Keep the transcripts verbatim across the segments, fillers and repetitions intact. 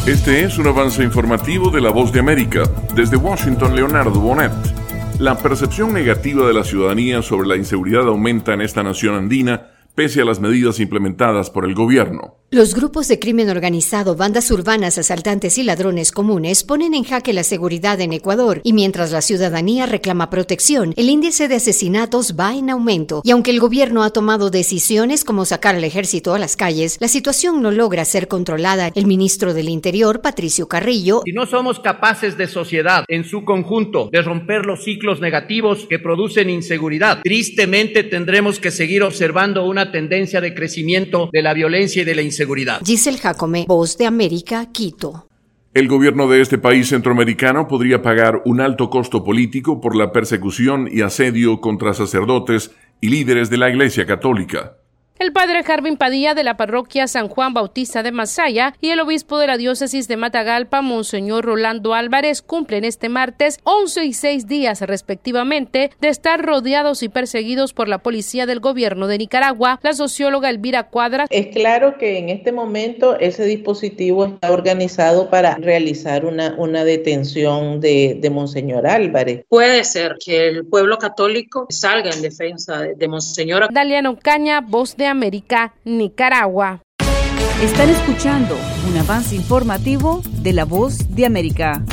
Este es un avance informativo de La Voz de América. Desde Washington, Leonardo Bonet. La percepción negativa de la ciudadanía sobre la inseguridad aumenta en esta nación andina, pese a las medidas implementadas por el gobierno. Los grupos de crimen organizado, bandas urbanas, asaltantes y ladrones comunes ponen en jaque la seguridad en Ecuador, y mientras la ciudadanía reclama protección, el índice de asesinatos va en aumento. Y aunque el gobierno ha tomado decisiones como sacar al ejército a las calles, la situación no logra ser controlada. El ministro del Interior, Patricio Carrillo, si no somos capaces de sociedad, en su conjunto, de romper los ciclos negativos que producen inseguridad, tristemente tendremos que seguir observando una tendencia de crecimiento de la violencia y de la inseguridad. Giselle Jacome, Voz de América, Quito. El gobierno de este país centroamericano podría pagar un alto costo político por la persecución y asedio contra sacerdotes y líderes de la Iglesia Católica. El padre Jarvin Padilla de la parroquia San Juan Bautista de Masaya y el obispo de la diócesis de Matagalpa, Monseñor Rolando Álvarez, cumplen este martes once y seis días respectivamente de estar rodeados y perseguidos por la policía del gobierno de Nicaragua. La socióloga Elvira Cuadra: es claro que en este momento ese dispositivo está organizado para realizar una, una detención de, de Monseñor Álvarez. Puede ser que el pueblo católico salga en defensa de, de Monseñor. Daliana Ocaña, Voz de América, Nicaragua. Están escuchando un avance informativo de La Voz de América.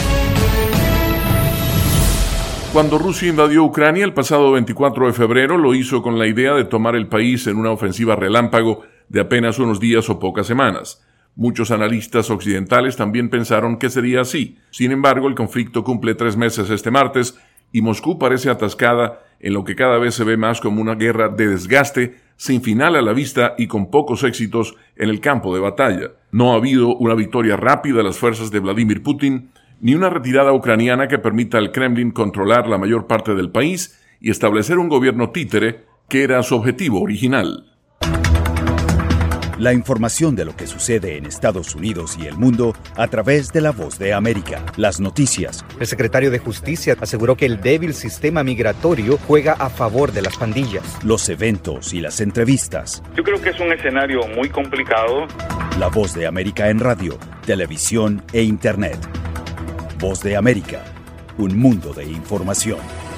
Cuando Rusia invadió Ucrania el pasado veinticuatro de febrero, lo hizo con la idea de tomar el país en una ofensiva relámpago de apenas unos días o pocas semanas. Muchos analistas occidentales también pensaron que sería así. Sin embargo, el conflicto cumple tres meses este martes y Moscú parece atascada en lo que cada vez se ve más como una guerra de desgaste, sin final a la vista y con pocos éxitos en el campo de batalla. No ha habido una victoria rápida de las fuerzas de Vladimir Putin, ni una retirada ucraniana que permita al Kremlin controlar la mayor parte del país y establecer un gobierno títere, que era su objetivo original. La información de lo que sucede en Estados Unidos y el mundo a través de La Voz de América. Las noticias. El secretario de Justicia aseguró que el débil sistema migratorio juega a favor de las pandillas. Los eventos y las entrevistas. Yo creo que es un escenario muy complicado. La Voz de América en radio, televisión e internet. Voz de América, un mundo de información.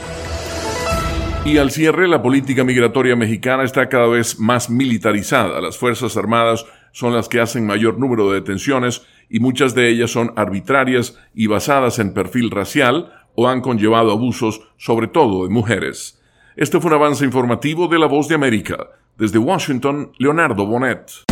Y al cierre, la política migratoria mexicana está cada vez más militarizada. Las Fuerzas Armadas son las que hacen mayor número de detenciones y muchas de ellas son arbitrarias y basadas en perfil racial o han conllevado abusos, sobre todo de mujeres. Este fue un avance informativo de La Voz de América. Desde Washington, Leonardo Bonet.